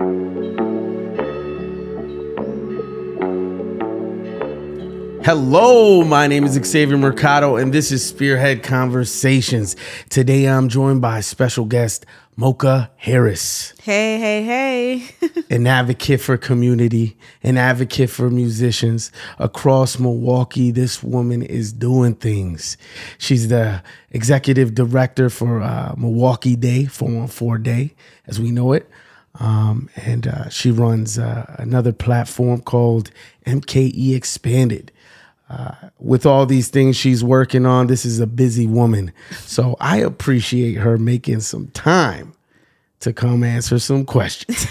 Hello, my name is Xavier Mercado, and this is Spearhead Conversations. Today, I'm joined by special guest, Mocha Harris. Hey. An advocate for community, an advocate for musicians across Milwaukee. This woman is doing things. She's the executive director for Milwaukee Day, 414 Day, as we know it. And she runs another platform called MKE Expanded. With all these things she's working on, this is a busy woman. So I appreciate her making some time to come answer some questions.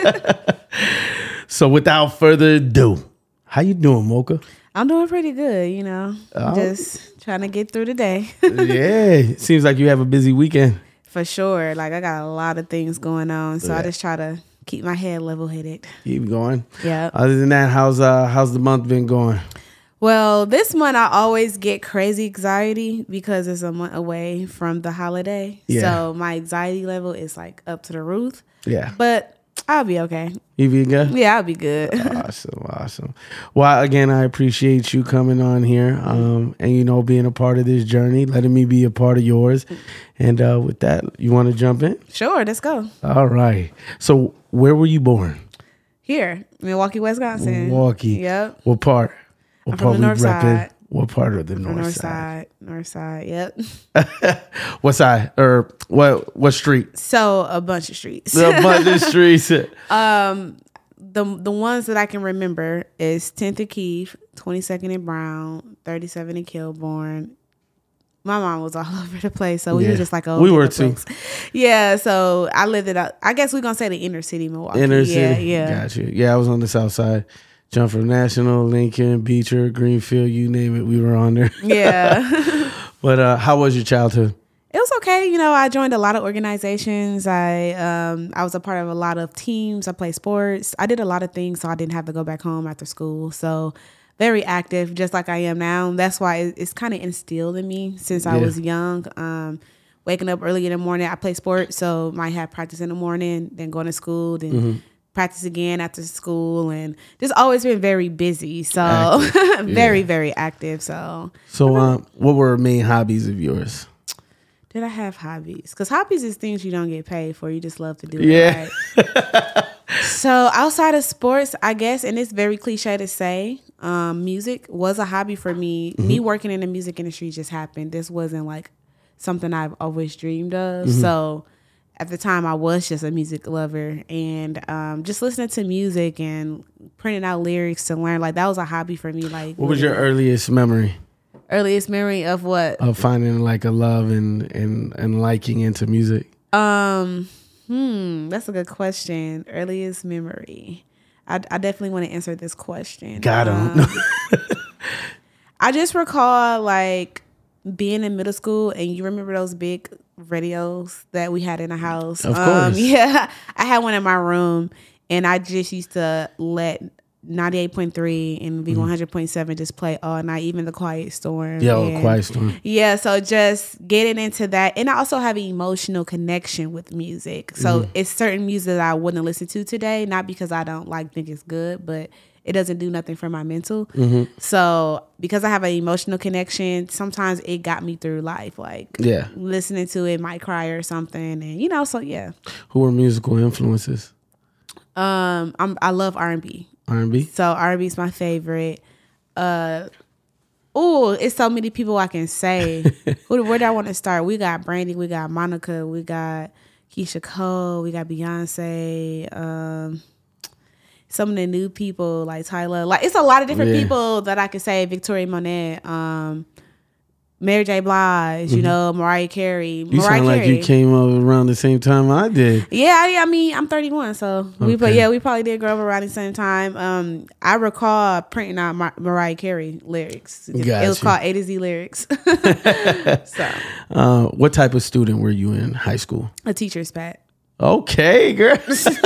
So without further ado, how you doing, Mocha? I'm doing pretty good, just trying to get through the day. Yeah, it seems like you have a busy weekend. For sure. Like, I got a lot of things going on, so I just try to keep my head level-headed. Keep going. Yeah. Other than that, how's the month been going? Well, this month I always get crazy anxiety because it's a month away from the holiday. Yeah. So my anxiety level is like up to the roof. Yeah. But I'll be okay. You be good? Yeah, I'll be good. Awesome. Well, again, I appreciate you coming on here and, being a part of this journey, letting me be a part of yours. And with that, you want to jump in? Sure, let's go. All right. So where were you born? Here, Milwaukee, Wisconsin. Milwaukee. Yep. What part? I'm from the north side. What part of the north side? North side, yep. What side? Or what street? So a bunch of streets. A bunch of streets. The ones that I can remember is 10th and Keith, 22nd and Brown, 37th and Kilbourne. My mom was all over the place, so we were just like, we were too. Yeah, so I lived it up. I guess we're gonna say the inner city, Milwaukee. Inner city, yeah. Got you. Yeah, I was on the south side. Jump from National, Lincoln, Beecher, Greenfield, you name it, we were on there. Yeah. But how was your childhood? It was okay. I joined a lot of organizations. I was a part of a lot of teams. I played sports. I did a lot of things, so I didn't have to go back home after school. So very active, just like I am now. That's why it's kind of instilled in me since I was young. Waking up early in the morning, I play sports, so might have practice in the morning, then going to school, then practice again after school, and just always been very busy. So very, very active. So what were main hobbies of yours? Did I have hobbies? Because hobbies is things you don't get paid for. You just love to do. Yeah. Right? So outside of sports, I guess, and it's very cliche to say, music was a hobby for me. Me working in the music industry just happened. This wasn't like something I've always dreamed of. So at the time, I was just a music lover, and just listening to music and printing out lyrics to learn, like that was a hobby for me. Like, what was your earliest memory? Earliest memory of what? Of finding like a love and liking into music. That's a good question. Earliest memory. I definitely want to answer this question. Got him. I just recall like being in middle school, and you remember those big radios that we had in the house. Of course. Yeah, I had one in my room, and I just used to let 98.3 and V100.7 just play all night, even the Quiet Storm. Yeah, Quiet Storm. Yeah, so just getting into that. And I also have an emotional connection with music. So it's certain music that I wouldn't listen to today, not because I don't think it's good, but it doesn't do nothing for my mental. So because I have an emotional connection, sometimes it got me through life. Like listening to it might cry or something. And so yeah. Who were musical influences? I love R&B. R&B? So R&B is my favorite. It's so many people I can say. Where do I want to start? We got Brandy, we got Monica, we got Keisha Cole, we got Beyonce, some of the new people like Tyler. Like, it's a lot of different people that I could say. Victoria Monet, Mary J. Blige, Mariah Carey. You sound like you came up around the same time I did. Yeah, I mean, I'm 31, so we probably did grow up around the same time. I recall printing out Mariah Carey lyrics. It was called A to Z lyrics. So, what type of student were you in high school? A teacher's pet. Okay, girl.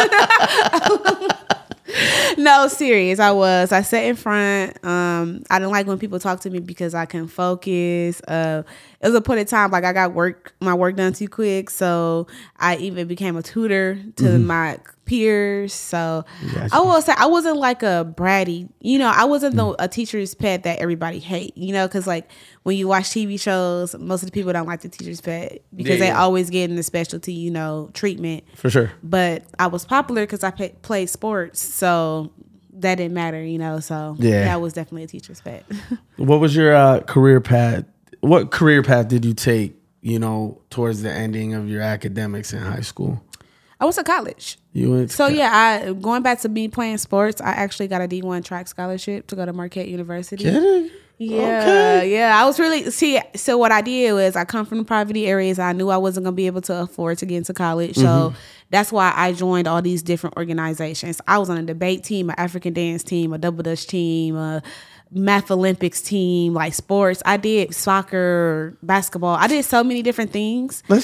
No, serious. I sat in front. I didn't like when people talk to me because I couldn't focus. It was a point in time I got my work done too quick, so I even became a tutor to my peers. So Gotcha. I will say I wasn't like a bratty, I wasn't a teacher's pet that everybody hate, because like when you watch TV shows, most of the people don't like the teacher's pet because they always get in the specialty, treatment. For sure. But I was popular because I played sports, so that didn't matter, so that was definitely a teacher's pet. What was your career path? What career path did you take, towards the ending of your academics in high school? I went to college. You went to going back to me playing sports, I actually got a D1 track scholarship to go to Marquette University. Get it? Yeah, okay. Yeah. I was really so what I did was I come from the poverty areas. I knew I wasn't gonna be able to afford to get into college, so that's why I joined all these different organizations. I was on a debate team, an African dance team, a double dutch team, a math Olympics team, like sports. I did soccer, basketball. I did so many different things Oh,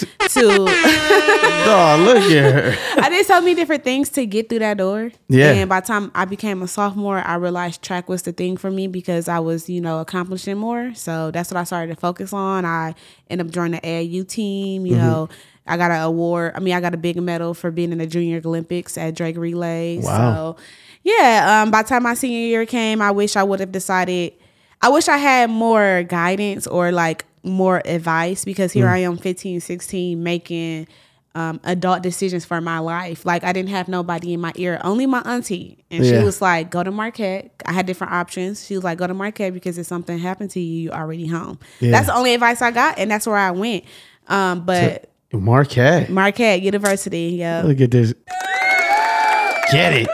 look at her. I did so many different things to get through that door. Yeah. And by the time I became a sophomore, I realized track was the thing for me because I was, accomplishing more. So that's what I started to focus on. I ended up joining the AAU team, I got an award. I got a big medal for being in the Junior Olympics at Drake Relay. Wow. So yeah, by the time my senior year came, I wish I would have decided. I wish I had more guidance or like more advice because here I am 15, 16 making adult decisions for my life. Like I didn't have nobody in my ear, only my auntie. And she was like, go to Marquette. I had different options. She was like, go to Marquette because if something happened to you, you're already home. Yeah. That's the only advice I got. And that's where I went. But Marquette University. Yeah. Look at this. Get it.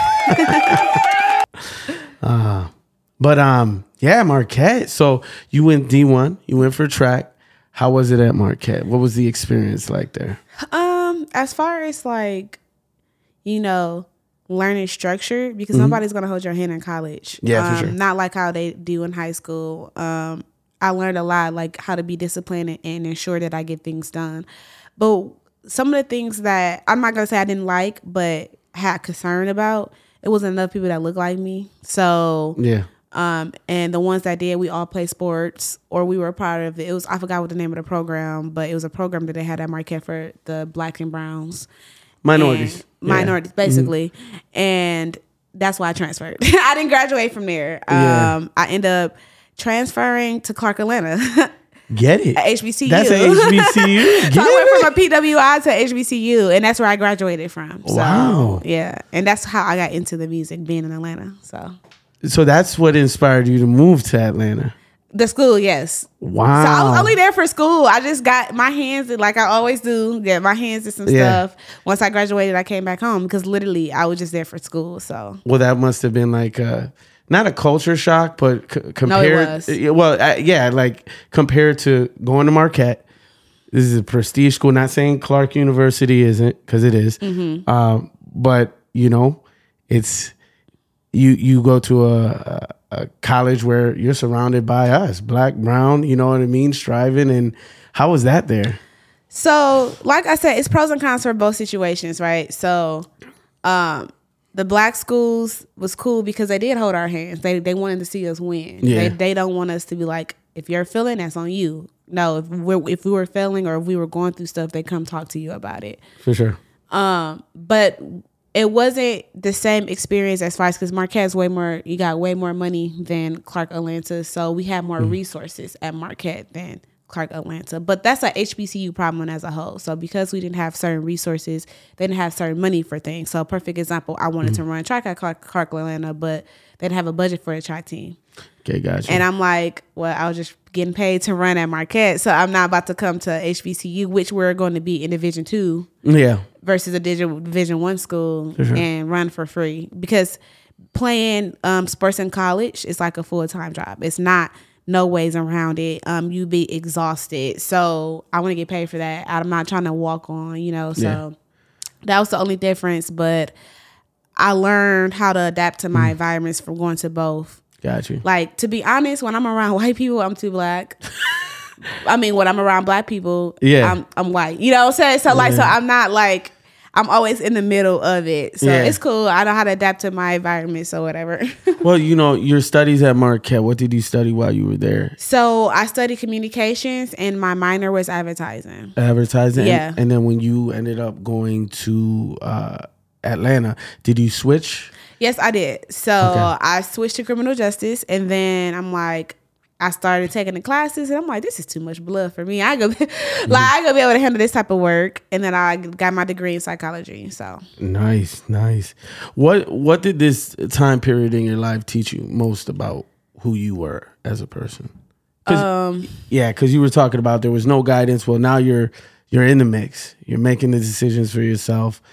Marquette. So you went D1, you went for track. How was it at Marquette? What was the experience like there? As far as like, learning structure, because nobody's gonna hold your hand in college. Yeah, for sure. Not like how they do in high school. I learned a lot, like how to be disciplined and ensure that I get things done. But some of the things that I'm not gonna say I didn't like, but had concern about, it wasn't enough people that looked like me. So yeah. And the ones that did, we all play sports or we were a part of it. It was, I forgot what the name of the program, but it was a program that they had at Marquette for the Black and Browns. Minorities, basically. And that's why I transferred. I didn't graduate from there. I ended up transferring to Clark Atlanta. Get it? At HBCU. That's an HBCU? So I went from a PWI to HBCU, and that's where I graduated from. So, wow. Yeah. And that's how I got into the music, being in Atlanta. So that's what inspired you to move to Atlanta? The school, yes. Wow. So I was only there for school. I just got my hands, like I always do, get my hands in some stuff. Once I graduated, I came back home because literally I was just there for school. So. Well, that must have been like not a culture shock, but compared. No, it was. Well, like compared to going to Marquette, this is a prestige school. Not saying Clark University isn't, because it is. Mm-hmm. But it's you go to a college where you're surrounded by us, Black, brown. You know what I mean? Striving. And how was that there? So, like I said, it's pros and cons for both situations, right? So, the Black schools was cool because they did hold our hands. They wanted to see us win. Yeah. They don't want us to be like, if you're failing, that's on you. No, if we were failing or if we were going through stuff, they come talk to you about it. For sure. But it wasn't the same experience as far as, because Marquette's you got way more money than Clark Atlanta. So we have more resources at Marquette than Clark Atlanta. But that's a HBCU problem as a whole. So because we didn't have certain resources, they didn't have certain money for things. So a perfect example, I wanted to run track at Clark Atlanta, but they didn't have a budget for a track team. Okay, gotcha. And I'm like, well, I was just getting paid to run at Marquette, so I'm not about to come to HBCU, which we're going to be in Division 2. Yeah. Versus a Division 1 school and run for free. Because playing sports in college is like a full-time job. It's not no ways around it. You be exhausted. So I want to get paid for that. I'm not trying to walk on, so that was the only difference. But I learned how to adapt to my environments from going to both. Got you. Like, to be honest, when I'm around white people, I'm too Black. When I'm around Black people, I'm white. You know what I'm saying? So so I'm not like, I'm always in the middle of it. So it's cool. I know how to adapt to my environment, so whatever. Well, your studies at Marquette, what did you study while you were there? So I studied communications and my minor was advertising. Advertising? Yeah. And then when you ended up going to Atlanta. Did you switch? Yes, I did. So I switched to criminal justice, and then I'm like, I started taking the classes, and I'm like, this is too much blood for me. I go, I gonna be able to handle this type of work. And then I got my degree in psychology. So nice. What did this time period in your life teach you most about who you were as a person? Because you were talking about there was no guidance. Well, now you're in the mix. You're making the decisions for yourself.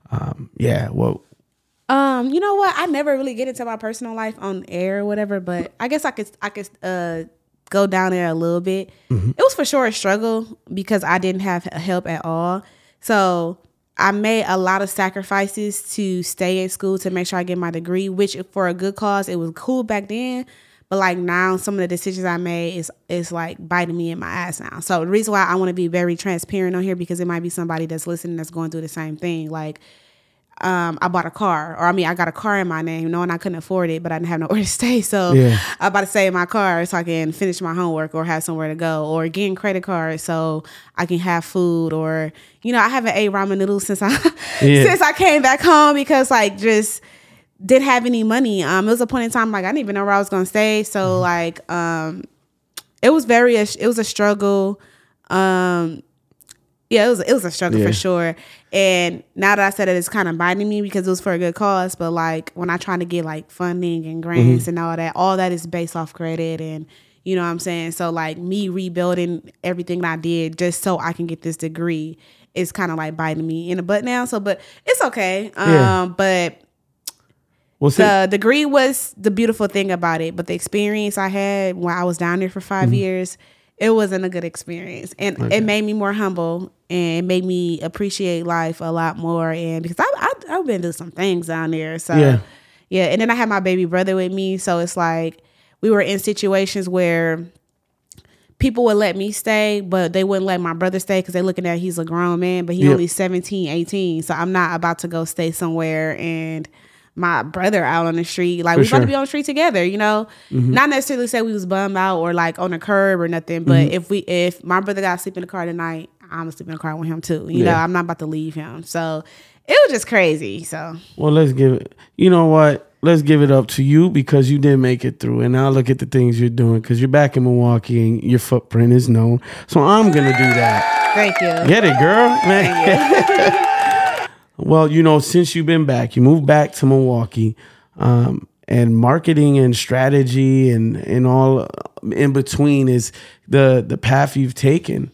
You know what? I never really get into my personal life on air or whatever, but I guess I could go down there a little bit. Mm-hmm. It was for sure a struggle because I didn't have help at all. So I made a lot of sacrifices to stay at school to make sure I get my degree, which for a good cause, it was cool back then. But like now, some of the decisions I made is like biting me in my ass now. So the reason why I want to be very transparent on here, because it might be somebody that's listening that's going through the same thing. Like, I bought a car, I got a car in my name, knowing I couldn't afford it, but I didn't have nowhere to stay. So I'm about to save my car so I can finish my homework or have somewhere to go, or getting credit cards so I can have food, or, I haven't ate ramen noodles since I came back home because like just didn't have any money. It was a point in time like I didn't even know where I was going to stay. So like, it was a struggle. Yeah, it was a struggle for sure. And now that I said it, it's kind of biting me because it was for a good cause. But like when I try to get like funding and grants and all that is based off credit, and you know what I'm saying? So like me rebuilding everything I did just so I can get this degree is kind of like biting me in the butt now. So, but it's okay. But the degree was the beautiful thing about it. But the experience I had when I was down there for 5 years, it wasn't a good experience, and it made me more humble, and it made me appreciate life a lot more. And because I've been through some things down there, so yeah. And then I had my baby brother with me, so it's like we were in situations where people would let me stay, but they wouldn't let my brother stay because they're looking at he's a grown man, but he only 17, 18, so I'm not about to go stay somewhere and my brother out on the street. Like, we about to be on the street together, Not necessarily say we was bummed out or like on the curb or nothing, but if my brother got to sleep in the car tonight, I'm gonna sleep in the car with him too. You know, I'm not about to leave him. So it was just crazy. So let's give it. You know what? Let's give it up to you because you did make it through. And now look at the things you're doing because you're back in Milwaukee and your footprint is known. So I'm gonna do that. Thank you. Get it, girl, man. Well, since you've been back, you moved back to Milwaukee, and marketing and strategy and all in between is the path you've taken.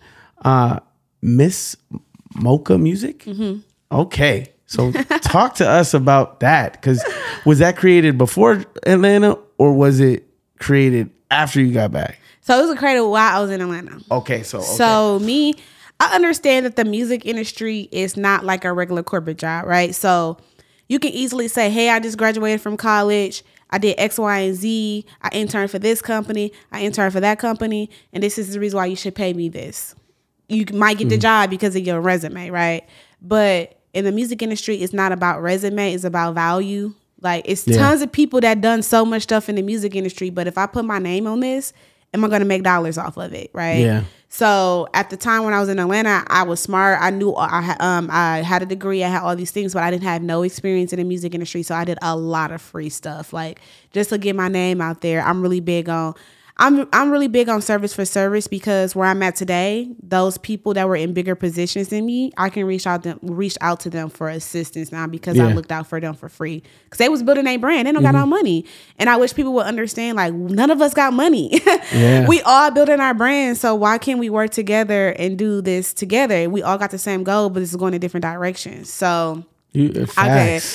Miss Mocha Music? Mm-hmm. Okay. So talk to us about that, because was that created before Atlanta or was it created after you got back? So it was created while I was in Atlanta. Okay. So me... I understand that the music industry is not like a regular corporate job, right? So you can easily say, hey, I just graduated from college. I did X, Y, and Z. I interned for this company. I interned for that company. And this is the reason why you should pay me this. You might get the job because of your resume, right? But in the music industry, it's not about resume. It's about value. Like, it's tons of people that done so much stuff in the music industry. But if I put my name on this, am I going to make dollars off of it, right? Yeah. So at the time when I was in Atlanta, I was smart. I knew I had a degree. I had all these things, but I didn't have no experience in the music industry. So I did a lot of free stuff, like just to get my name out there. I'm really big on service for service, because where I'm at today, those people that were in bigger positions than me, I can reach out to them for assistance now because I looked out for them for free, because they was building a brand. They don't got no money. And I wish people would understand, like, none of us got money. We all building our brand. So why can't we work together and do this together? We all got the same goal, but it's going in different directions. So Facts.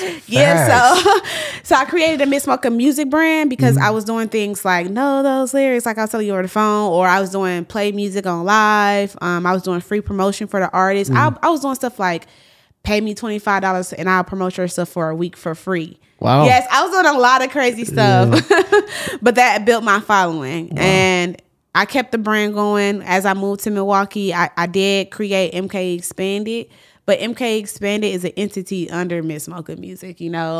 So I created a Miss Mocha Music brand because I was doing things like know those lyrics, like I was telling you over the phone, or I was doing play music on live. I was doing free promotion for the artists. I was doing stuff like pay me $25 and I'll promote your stuff for a week for free. Wow. Yes, I was doing a lot of crazy stuff, but that built my following. Wow. And I kept the brand going. As I moved to Milwaukee, I did create MK Expanded. But MK Expanded is an entity under Miss Mocha Music.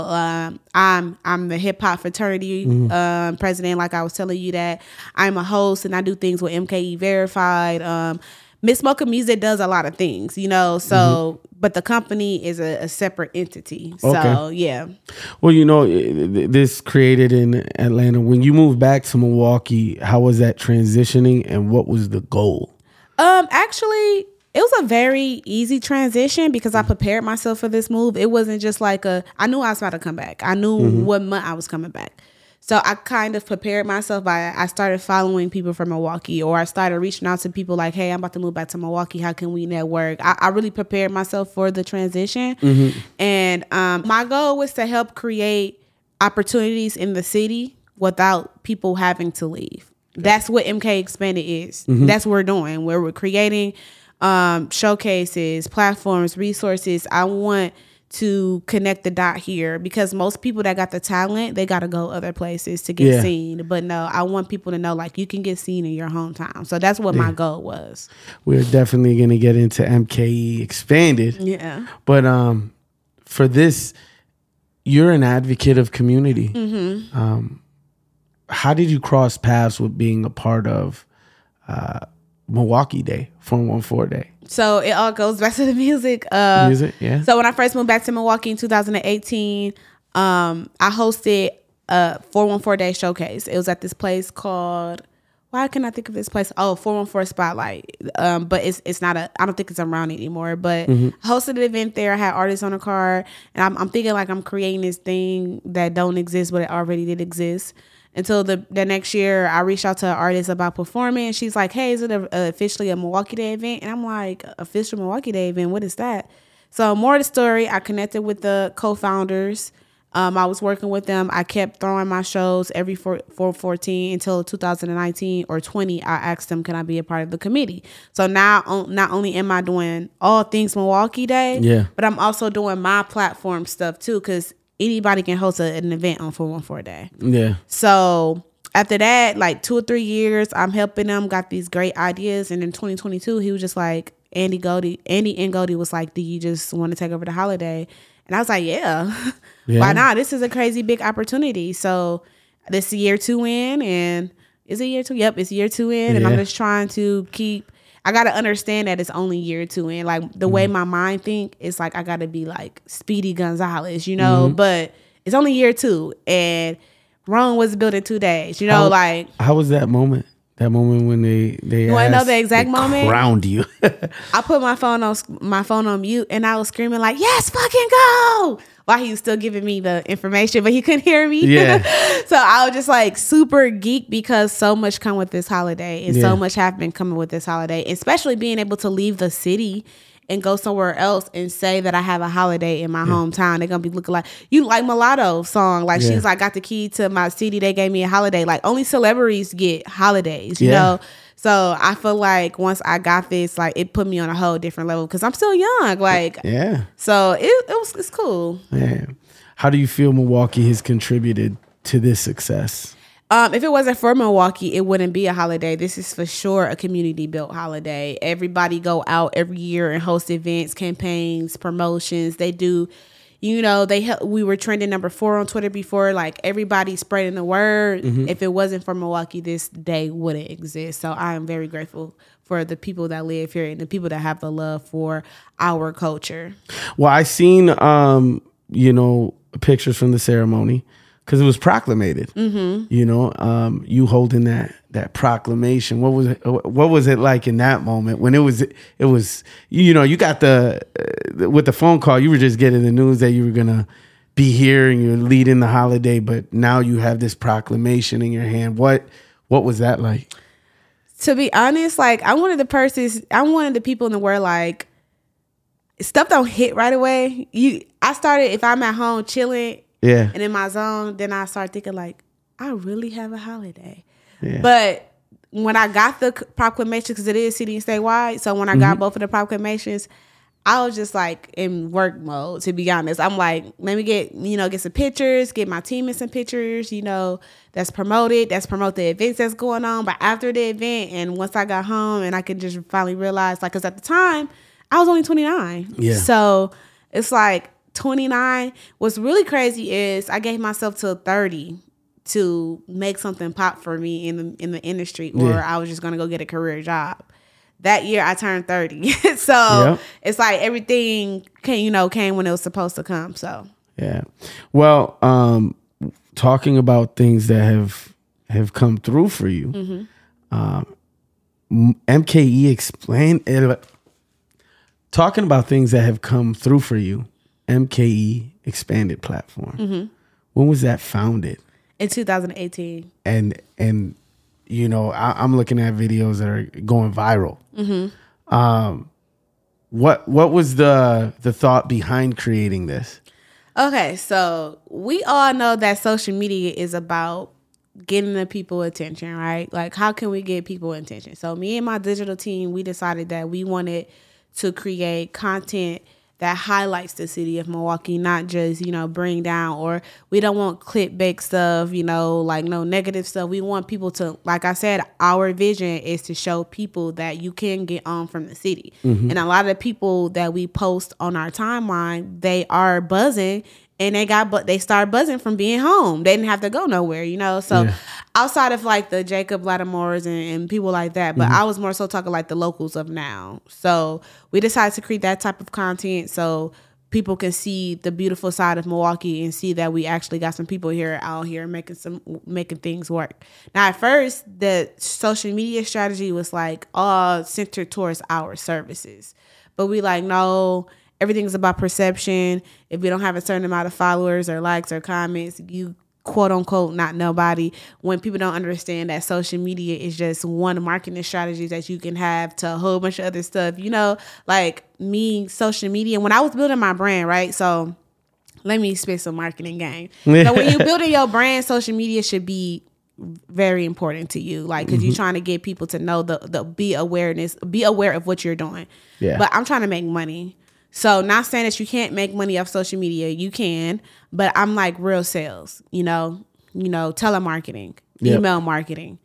I'm the hip hop fraternity president, like I was telling you that. I'm a host and I do things with MKE Verified. Miss Mocha Music does a lot of things, you know, so, but the company is a separate entity. So, yeah. Well, you know, this created in Atlanta. When you moved back to Milwaukee, how was that transitioning and what was the goal? Actually, it was a very easy transition because I prepared myself for this move. It wasn't just like I knew I was about to come back. I knew what month I was coming back. So I kind of prepared myself by I started following people from Milwaukee, or I started reaching out to people like, hey, I'm about to move back to Milwaukee. How can we network? I really prepared myself for the transition. And my goal was to help create opportunities in the city without people having to leave. That's what MK Expanded is. That's what we're doing, where we're creating showcases, platforms, resources. I want to connect the dot here because most people that got the talent, they got to go other places to get seen. But no, I want people to know like you can get seen in your hometown. So that's what my goal was. We're definitely going to get into MKE Expanded. Yeah. But for this, you're an advocate of community. How did you cross paths with being a part of Milwaukee Day, 414 Day? So it all goes back to the music. Music, yeah. So when I first moved back to Milwaukee in 2018, I hosted a 414 Day showcase. It was at this place called, why can I think of this place? Oh, 414 Spotlight. But it's not I don't think it's around anymore. But I hosted an event there. I had artists on the card. And I'm thinking like I'm creating this thing that don't exist, but it already did exist. Until the next year, I reached out to an artist about performing. And she's like, hey, is it officially a Milwaukee Day event? And I'm like, official Milwaukee Day event? What is that? So more of the story, I connected with the co-founders. I was working with them. I kept throwing my shows every 414 until 2019 or 20. I asked them, can I be a part of the committee? So now not only am I doing all things Milwaukee Day, but I'm also doing my platform stuff too, because anybody can host an event on 414 Day. Yeah. So after that, like 2 or 3 years, I'm helping them, got these great ideas. And in 2022, he was just like, Andy N. Goldie was like, do you just want to take over the holiday? And I was like, yeah. Why not? This is a crazy big opportunity. So this is year 2 in, and is it year 2? Yep, it's year 2 in. And I'm just trying to I got to understand that it's only year 2 in. Like the way my mind think, it's like I got to be like Speedy Gonzalez, you know, but it's only year 2 and Rome was built in 2 days, you know, how was that moment? That moment when they you want to know the exact moment? Crowned you. I put my phone on mute and I was screaming like, yes, fucking go, while he was still giving me the information, but he couldn't hear me. Yeah. So I was just like super geek because so much come with this holiday and so much have been coming with this holiday, especially being able to leave the city and go somewhere else and say that I have a holiday in my hometown. They're going to be looking like, you like Mulatto song. Like she's like, got the key to my city. They gave me a holiday. Like only celebrities get holidays, you know? So I feel like once I got this, like it put me on a whole different level because I'm still young. Like, so it's cool. Yeah. How do you feel Milwaukee has contributed to this success? If it wasn't for Milwaukee, it wouldn't be a holiday. This is for sure a community-built holiday. Everybody go out every year and host events, campaigns, promotions. They do, you know, we were trending number 4 on Twitter before. Like everybody spreading the word. If it wasn't for Milwaukee, this day wouldn't exist. So I am very grateful for the people that live here and the people that have the love for our culture. Well, I seen, you know, pictures from the ceremony. Because it was proclamated, you know, you holding that proclamation. What was it like in that moment when it was, you know, you got with the phone call, you were just getting the news that you were going to be here and you're leading the holiday, but now you have this proclamation in your hand. What was that like? To be honest, like I'm one of the people in the world, like stuff don't hit right away. I started, if I'm at home chilling, and in my zone, then I start thinking like, I really have a holiday. But when I got the proclamation, because it is city and statewide, so when I got both of the proclamations, I was just like in work mode, to be honest. I'm like, let me get some pictures, get my team in some pictures, you know, that's promote the events that's going on. But after the event, and once I got home and I could just finally realize, like, because at the time, I was only 29. Yeah. So it's like, 29. What's really crazy is I gave myself till 30 to make something pop for me in the industry, or I was just gonna go get a career job. that year I turned 30. So it's like everything came when it was supposed to come. So yeah. Well, talking about things that have come through for you, MKE explain it. Talking about things that have come through for you, MKE expanded platform. When was that founded? In 2018. And I'm looking at videos that are going viral. What was the thought behind creating this? Okay, so we all know that social media is about getting the people attention, right? Like, how can we get people attention? So me and my digital team, we decided that we wanted to create content that highlights the city of Milwaukee, not just, bring down, or we don't want clickbait stuff, like no negative stuff. We want people to, like I said, our vision is to show people that you can get on from the city. And a lot of the people that we post on our timeline, they are buzzing, and they start buzzing from being home. They didn't have to go nowhere, So outside of like the Jacob Lattimores and people like that, but I was more so talking like the locals of now. So we decided to create that type of content so people can see the beautiful side of Milwaukee and see that we actually got some people out here making things work. Now at first, the social media strategy was like all centered towards our services, but we like, no, everything's about perception. If you don't have a certain amount of followers or likes or comments, you quote unquote not nobody. When people don't understand that social media is just one marketing strategy that you can have to a whole bunch of other stuff, like me, social media, when I was building my brand, right? So let me spit some marketing game. So when you're building your brand, social media should be very important to you, like, because you're trying to get people to know be aware of what you're doing. But I'm trying to make money. So not saying that you can't make money off social media, you can, but I'm like real sales, telemarketing, email marketing,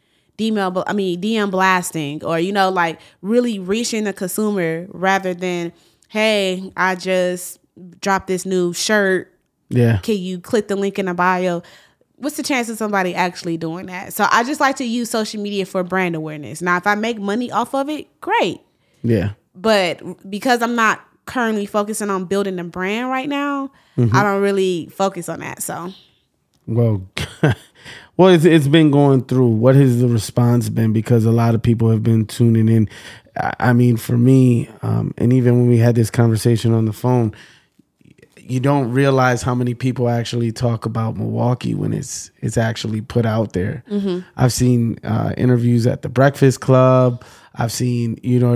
DM blasting, or, like really reaching the consumer rather than, hey, I just dropped this new shirt. Yeah. Can you click the link in the bio? What's the chance of somebody actually doing that? So I just like to use social media for brand awareness. Now, if I make money off of it, great. Yeah. But because I'm not currently focusing on building the brand right now, I don't really focus on that. So, well, it's been going through. What has the response been? Because a lot of people have been tuning in. I mean, for me, and even when we had this conversation on the phone, you don't realize how many people actually talk about Milwaukee when it's actually put out there. I've seen interviews at the Breakfast Club. I've seen,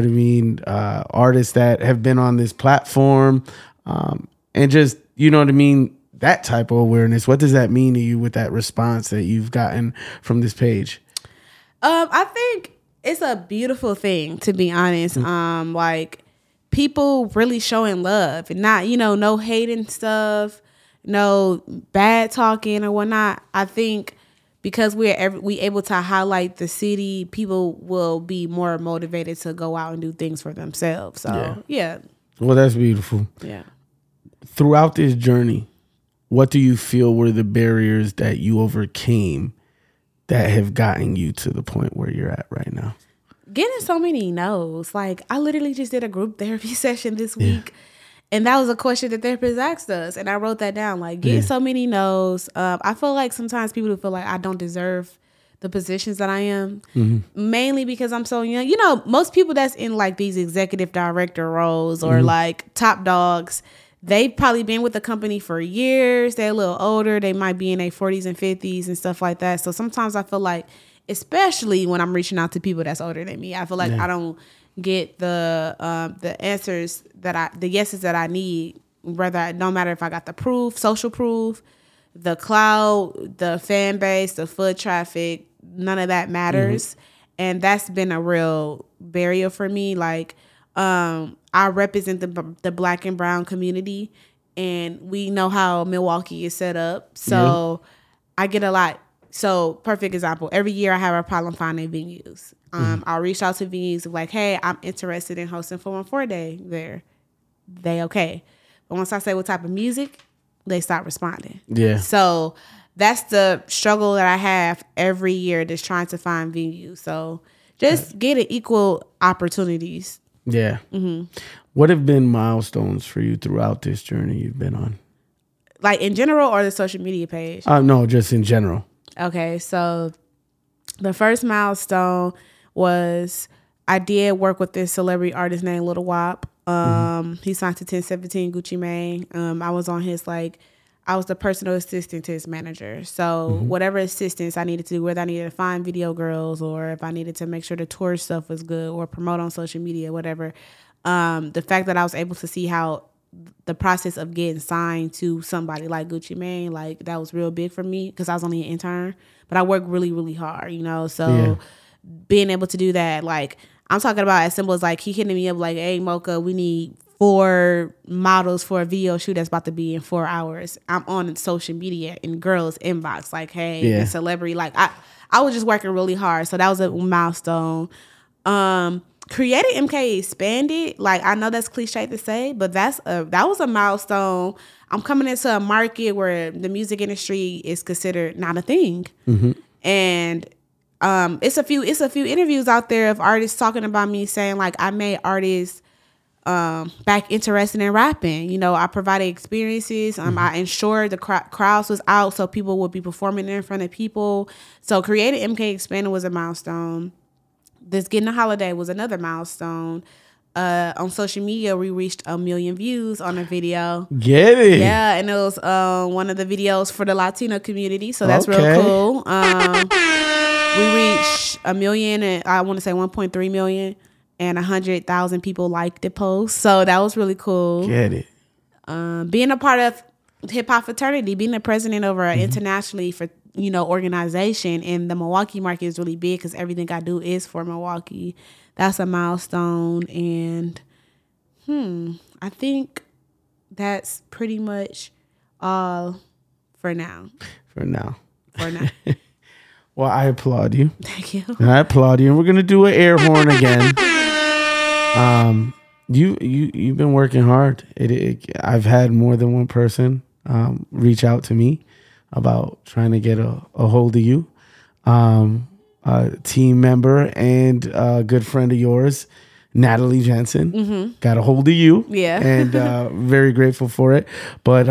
artists that have been on this platform, and just, that type of awareness. What does that mean to you with that response that you've gotten from this page? I think it's a beautiful thing, to be honest. Like people really showing love and not, no hating stuff, no bad talking or whatnot. I think because we able to highlight the city, people will be more motivated to go out and do things for themselves. So, yeah. Well, that's beautiful. Yeah. Throughout this journey, what do you feel were the barriers that you overcame that have gotten you to the point where you're at right now? Getting so many no's. Like, I literally just did a group therapy session this week. And that was a question that therapist asked us. And I wrote that down. Like, getting so many no's. I feel like sometimes people feel like I don't deserve the positions that I am. Mainly because I'm so young. Most people that's in like these executive director roles or like top dogs, they've probably been with the company for years. They're a little older. They might be in their 40s and 50s and stuff like that. So sometimes I feel like, especially when I'm reaching out to people that's older than me, I feel like I don't get the answers the yeses that I need. No matter if I got the proof, social proof, the cloud, the fan base, the foot traffic, none of that matters. And that's been a real barrier for me. Like, I represent the Black and brown community, and we know how Milwaukee is set up. So I get a lot. So perfect example, every year I have a problem finding venues. I'll reach out to venues like, hey, I'm interested in hosting 414 Day there. They okay. But once I say what type of music, they stop responding. Yeah. So that's the struggle that I have every year, just trying to find venues. So just getting equal opportunities. Yeah. What have been milestones for you throughout this journey you've been on? Like in general or the social media page? No, just in general. Okay, so the first milestone was I did work with this celebrity artist named Lil Wop. He signed to 1017 Gucci Mane. I was on his I was the personal assistant to his manager. So whatever assistance I needed to do, whether I needed to find video girls or if I needed to make sure the tour stuff was good or promote on social media, whatever. The fact that I was able to see how the process of getting signed to somebody like Gucci Mane, like that was real big for me because I was only an intern, but I worked really, really hard, you know? So being able to do that, like I'm talking about as simple as like he hitting me up like, hey, Mocha, we need 4 models for a video shoot that's about to be in 4 hours. I'm on social media in girls' inbox like, hey, the celebrity. Like I was just working really hard. So that was a milestone. Creative MK expanded. Like I know that's cliche to say, but that was a milestone. I'm coming into a market where the music industry is considered not a thing. And it's a few interviews out there of artists talking about me saying like I made artists back interested in rapping. You know, I provided experiences. I ensured the crowds was out so people would be performing in front of people. So Creative MK expanded was a milestone. This Getting a Holiday was another milestone. On social media, we reached 1 million views on a video. Get it? Yeah, and it was one of the videos for the Latino community, so that's real cool. We reached 1 million, and I want to say 1.3 million, and 100,000 people liked the post. So that was really cool. Get it? Being a part of hip hop fraternity, being the president over internationally for organization in the Milwaukee market is really big because everything I do is for Milwaukee. That's a milestone, and I think that's pretty much all for now. For now. Well, I applaud you. Thank you. And I applaud you. And we're gonna do an air horn again. You've been working hard. I've had more than one person reach out to me about trying to get a hold of you. A team member and a good friend of yours, Natalie Jensen, got a hold of you. Yeah. And very grateful for it. But,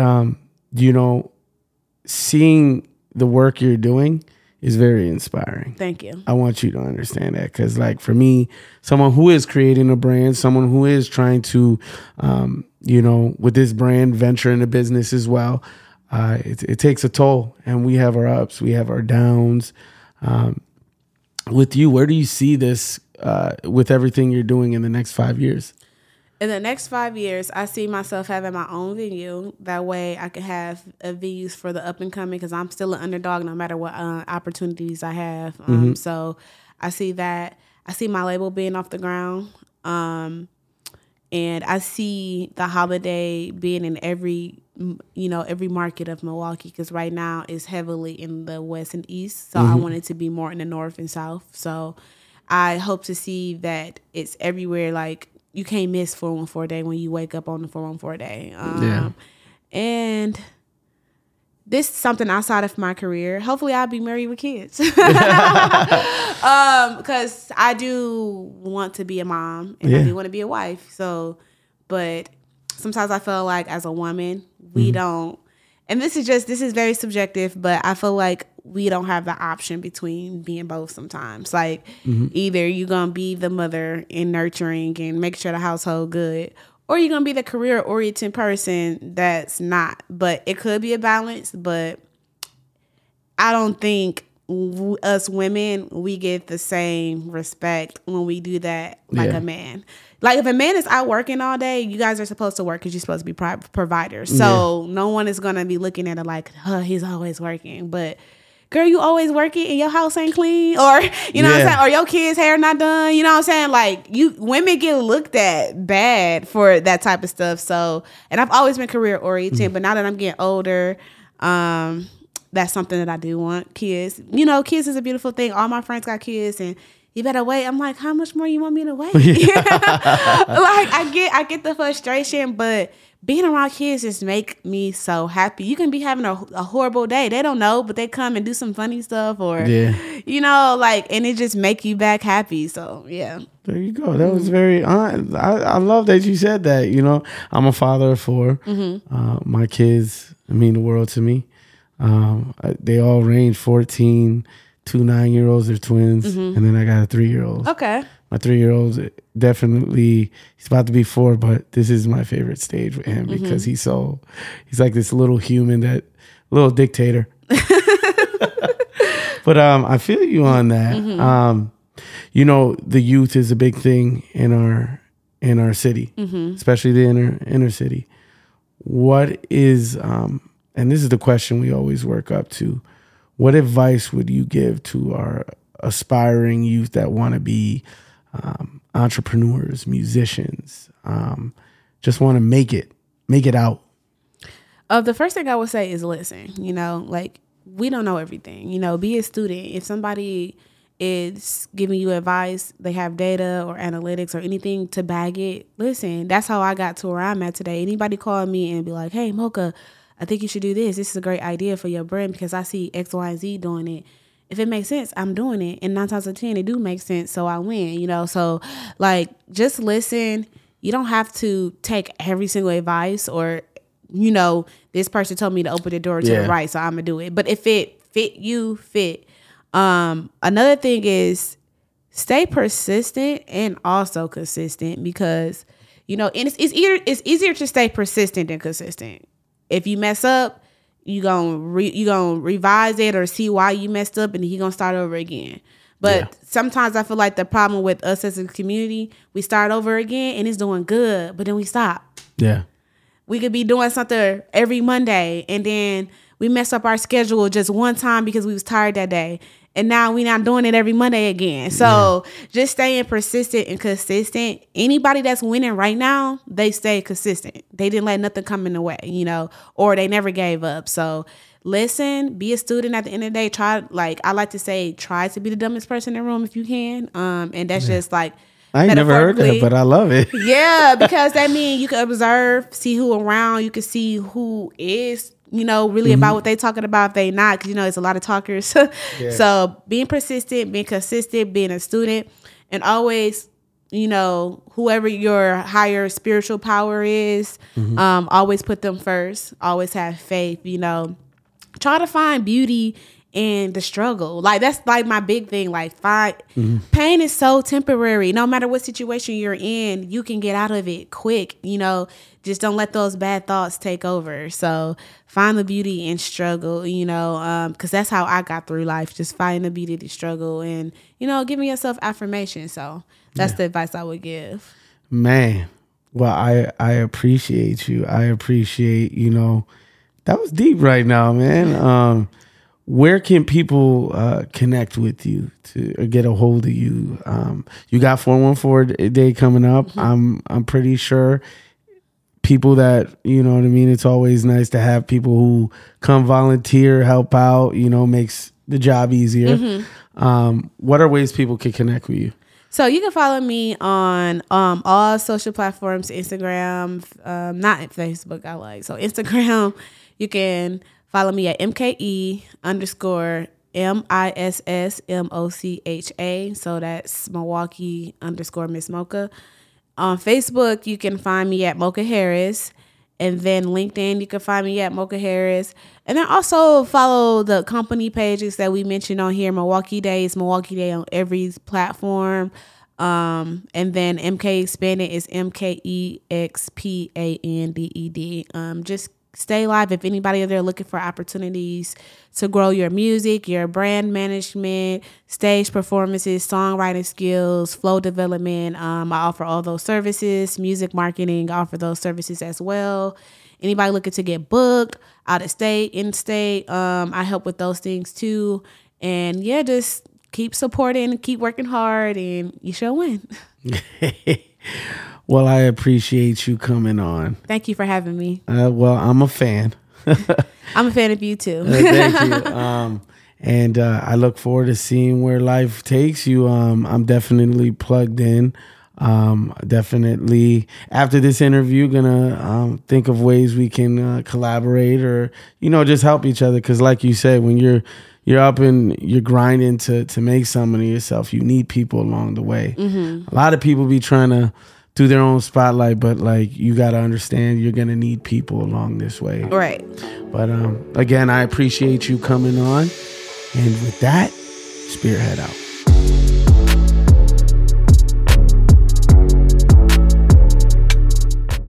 seeing the work you're doing is very inspiring. Thank you. I want you to understand that because, like, for me, someone who is creating a brand, someone who is trying to, with this brand, venture into business as well, it takes a toll, and we have our ups, we have our downs. With you, where do you see this with everything you're doing in the next 5 years? In the next 5 years, I see myself having my own venue. That way I can have venues for the up and coming because I'm still an underdog no matter what opportunities I have. So I see that. I see my label being off the ground. And I see the holiday being in every market of Milwaukee because right now it's heavily in the west and east. So I want it to be more in the north and south. So I hope to see that it's everywhere. Like you can't miss 414 day when you wake up on the 414 day. And this is something outside of my career. Hopefully I'll be married with kids. Because I do want to be a mom and I do want to be a wife. So, but sometimes I feel like as a woman, we don't, and this is very subjective, but I feel like we don't have the option between being both sometimes. Like either you're going to be the mother and nurturing and make sure the household good, or you're going to be the career oriented person that's not. But it could be a balance, but I don't think us women, we get the same respect when we do that like a man. Like if a man is out working all day, you guys are supposed to work because you're supposed to be providers. So no one is going to be looking at it like, he's always working. But girl, you always working and your house ain't clean, or you know what I'm saying, or your kids' hair not done. You know what I'm saying? Like women get looked at bad for that type of stuff. So, and I've always been career oriented, but now that I'm getting older, that's something that I do want. Kids, kids is a beautiful thing. All my friends got kids, and you better wait. I'm like, how much more you want me to wait? Like I get the frustration, but being around kids just make me so happy. You can be having a horrible day. They don't know, but they come and do some funny stuff or, you know, like, and it just make you back happy. So, yeah. There you go. That was very, I love that you said that. You know, I'm a father of 4. My kids mean the world to me. They all range 14, 2 9-year-olds. They're twins. And then I got a 3-year-old. Okay. My 3-year-old definitely, he's about to be 4, but this is my favorite stage with him because he's like this little human, little dictator. But I feel you on that. You know, the youth is a big thing in our city, especially the inner city. What is, and this is the question we always work up to, what advice would you give to our aspiring youth that want to be entrepreneurs, musicians, just want to make it out? The first thing I would say is listen. You know, like, we don't know everything. You know, be a student. If somebody is giving you advice, they have data or analytics or anything to bag it, listen. That's how I got to where I'm at today. Anybody call me and be like, hey, Mocha, I think you should do this. This is a great idea for your brand because I see X, Y, and Z doing it. If it makes sense, I'm doing it. And 9 times out of 10, it do make sense. So I win, you know? So like, just listen. You don't have to take every single advice or, you know, this person told me to open the door to the right, so I'm going to do it. But if it fit you, fit. Another thing is stay persistent and also consistent because, you know, and it's easier to stay persistent than consistent. If you mess up, you gonna revise it or see why you messed up, and he gonna start over again. But sometimes I feel like the problem with us as a community, we start over again and it's doing good, but then we stop. Yeah, we could be doing something every Monday, and then we mess up our schedule just one time because we was tired that day. And now we're not doing it every Monday again. So just staying persistent and consistent. Anybody that's winning right now, they stay consistent. They didn't let nothing come in the way, you know, or they never gave up. So listen, be a student at the end of the day. Try, like I like to say, try to be the dumbest person in the room if you can. And that's just like, I ain't never heard that, but I love it. Yeah, because that means you can observe, see who around, you can see who is, you know, really about what they talking about if they not, because, you know, it's a lot of talkers. So being persistent, being consistent, being a student, and always, you know, whoever your higher spiritual power is, always put them first. Always have faith, you know. Try to find beauty in the struggle. Like, that's like my big thing. Like, pain is so temporary. No matter what situation you're in, you can get out of it quick, you know. Just don't let those bad thoughts take over. So find the beauty in struggle, you know, because that's how I got through life. Just finding the beauty in the struggle and, you know, giving yourself affirmation. So that's the advice I would give. Man, well, I appreciate you. I appreciate, you know, that was deep right now, man. Where can people connect with you to get a hold of you? You got 414 Day coming up. I'm pretty sure people that, you know what I mean, it's always nice to have people who come volunteer, help out, you know, makes the job easier. What are ways people can connect with you? So you can follow me on all social platforms, Instagram, not Facebook, I like. So Instagram, you can follow me at MKE_MISSMOCHA. So that's Milwaukee_Miss Mocha. On Facebook, you can find me at Mocha Harris. And then LinkedIn, you can find me at Mocha Harris. And then also follow the company pages that we mentioned on here. Milwaukee Day is Milwaukee Day on every platform. And then MK Expanded is MKEXPANDED. Just stay live. If anybody out there looking for opportunities to grow your music, your brand management, stage performances, songwriting skills, flow development, I offer all those services. Music marketing, I offer those services as well. Anybody looking to get booked out of state, in state, I help with those things too. And yeah, just keep supporting, keep working hard, and you shall win. Well, I appreciate you coming on. Thank you for having me. Well, I'm a fan. I'm a fan of you too. Thank you. And I look forward to seeing where life takes you. I'm definitely plugged in. Definitely after this interview, gonna think of ways we can collaborate or, just help each other. Because like you said, when you're up and you're grinding to make something of yourself, you need people along the way. A lot of people be trying to do their own spotlight, but like you got to understand you're going to need people along this way. Right. But again, I appreciate you coming on. And with that, Spearhead out.